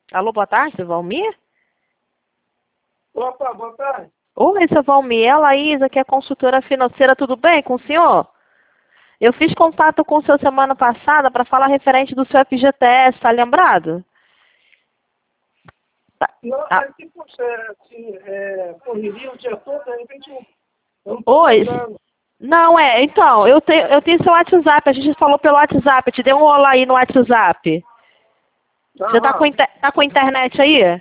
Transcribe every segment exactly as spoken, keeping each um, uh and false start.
Alô, boa tarde, Valmir? Opa, boa tarde. Oi, seu Valmir. Ela, Isa, que é consultora financeira, tudo bem com o senhor? Eu fiz contato com o senhor semana passada para falar referente do seu F G T S, tá lembrado? Tá. Não, Ah. é que, poxa, é, assim, é, correria o dia todo, de repente eu eu não tô Oi. lembrando. Não, é, então, eu tenho, eu tenho seu WhatsApp, a gente falou pelo WhatsApp, eu te dei um olá aí no WhatsApp. Você tá com, Aham, inter- tá com internet aí?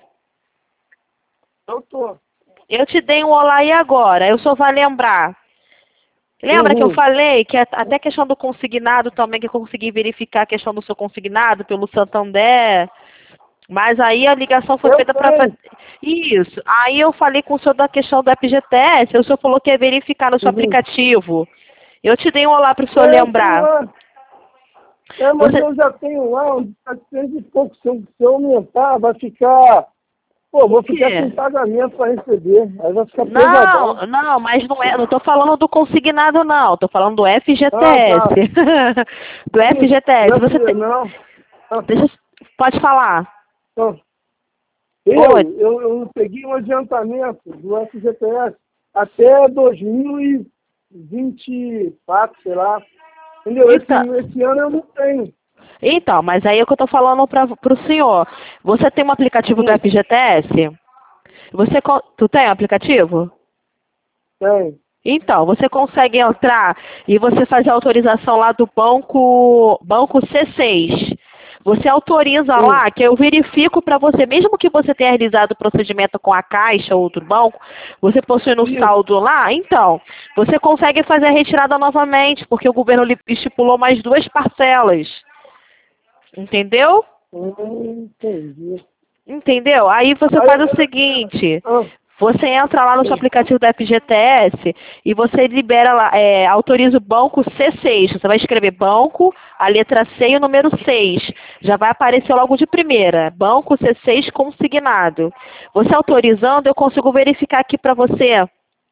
eu tô. Eu te dei um olá aí agora, eu só vai lembrar. Lembra que eu Uhum. falei que a- até a questão do consignado também, que eu consegui verificar a questão do seu consignado pelo Santander, mas aí a ligação foi Eu feita para fazer... sei. Isso, aí eu falei com o senhor da questão do F G T S, o senhor falou que ia verificar no seu Uhum. aplicativo. Eu te dei um olá para o senhor É, eu tenho lembrar. lá. É, mas Você... eu já tenho lá uns setecentos e pouco. Se eu, se eu aumentar, vai ficar. Pô, O vou ficar quê? sem pagamento para receber. Aí vai ficar pesadão. Não, não, mas não é, não tô falando do consignado não, tô falando do Ah, F G T S. tá. Do Sim, F G T S. não, Você tem... não. Não. Deixa... Pode falar. Não. Oi. Eu, eu, eu peguei um adiantamento do F G T S até dois mil e vinte e quatro, sei lá. Entendeu? Esse, Então, esse ano eu não tenho. então, mas aí é o que eu tô falando para o senhor. Você tem um aplicativo do Sim, F G T S? Você, co- tu tem um aplicativo? tenho. Então, você consegue entrar e você fazer a autorização lá do banco, banco C seis. Você autoriza Sim, lá, que eu verifico para você, mesmo que você tenha realizado o procedimento com a Caixa ou outro banco, você possui no isso. saldo lá, então, você consegue fazer a retirada novamente, porque o governo li- estipulou mais duas parcelas. Entendeu? Hum, entendi. Entendeu? Aí você Aí, faz o eu- seguinte, ah, você entra lá no seu sim, aplicativo da F G T S e você libera lá, é, autoriza o banco C seis. Você vai escrever banco, a letra C e o número seis. Já vai aparecer logo de primeira. Banco C seis consignado. Você autorizando, eu consigo verificar aqui para você.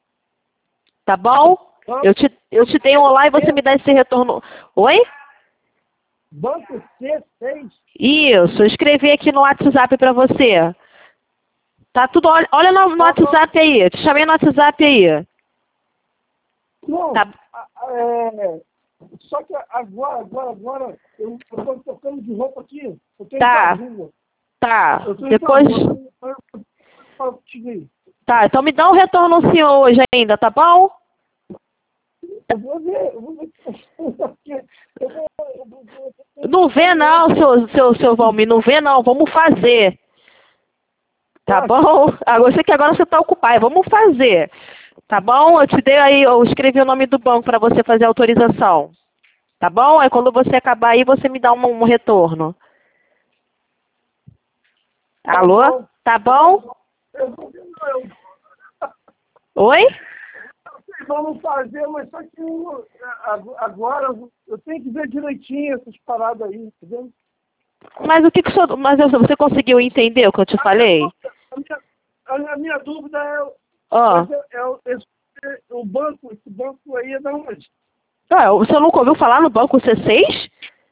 Tá bom? banco, Eu te, eu te dei um olá e você C, me dá esse retorno. Oi? banco C seis. Isso, eu escrevi aqui no WhatsApp para você. Tá tudo, olha, olha no, no Tá bom. WhatsApp aí. Te chamei no WhatsApp aí. Não, Tá, a- a- é, só que agora, agora, agora, eu estou tocando de roupa aqui. Eu estou em tá, Padua. tá. Eu estou em Depois. Padua. Eu, eu, eu, eu, te digo. Tá, então me dá um retorno sim hoje ainda, tá bom? Eu vou ver, eu vou ver. Porque eu vou, eu vou, eu vou Não vê não, seu, seu, seu Valmir, não vê não, vamos fazer. Tá tá, bom? Agora, eu sei que agora você tá ocupado, vamos fazer. Tá bom? Eu te dei aí, eu escrevi o nome do banco para você fazer a autorização. Tá bom? Aí quando você acabar aí, você me dá um, um retorno. tá Alô? bom. Tá bom? Eu vou ver, não, eu, Oi? vocês vão fazer, mas só que eu, a- agora eu tenho que ver direitinho essas paradas aí, entendeu? Mas o que que o senhor, mas eu- você conseguiu entender o que eu te A minha, falei? dúvida- a minha, a minha- a minha dúvida é, Ó. mas é, é o esse- o banco, esse banco aí é da onde? Ah, o senhor nunca ouviu falar no banco C seis?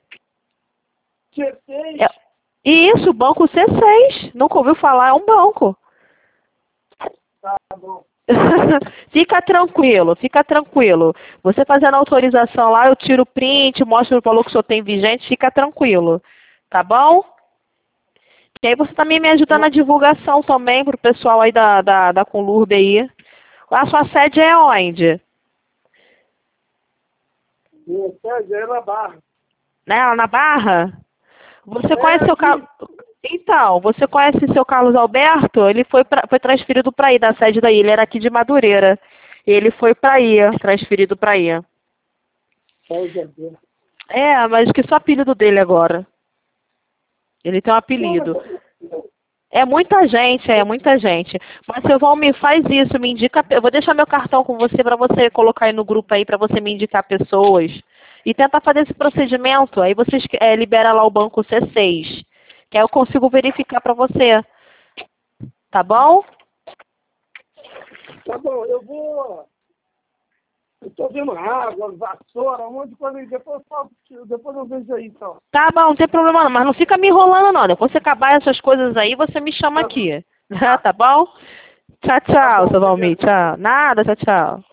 C seis? É, isso, o banco C seis. Nunca ouviu falar, é um banco. Tá bom. Fica tranquilo, fica tranquilo. Você fazendo a autorização lá, eu tiro o print, mostro o valor que o senhor tem vigente, fica tranquilo. Tá bom? E aí você também me ajuda na divulgação também pro pessoal aí da, da, da Conlurb aí. A sua sede é onde? Minha sede é na Barra. Né? Lá na Barra? Você É conhece o Carlos... aqui. Então, você conhece seu Carlos Alberto? Ele foi, pra... foi transferido para aí, da sede daí. Ele era aqui de Madureira. Ele foi para aí, transferido para aí. Pode ver. É, mas que só apelido dele agora. Ele tem um Não, mas apelido. É muita gente, é muita gente. Mas seu Valmir, faz isso, me indica. Eu vou deixar meu cartão com você para você colocar aí no grupo aí para você me indicar pessoas. E tentar fazer esse procedimento. Aí você é, libera lá o banco C seis. Que aí eu consigo verificar para você. Tá bom? tá bom, eu vou. Eu tô vendo água, vassoura, um monte de coisa aí. Depois eu, falo, depois eu vejo aí, então. Tá bom, não tem problema não, mas não fica me enrolando não. Depois você acabar essas coisas aí, você me chama aqui. Tá bom? Tchau, Tá tchau, bom, seu Valmir. obrigado. Tchau. Nada, tchau, tchau.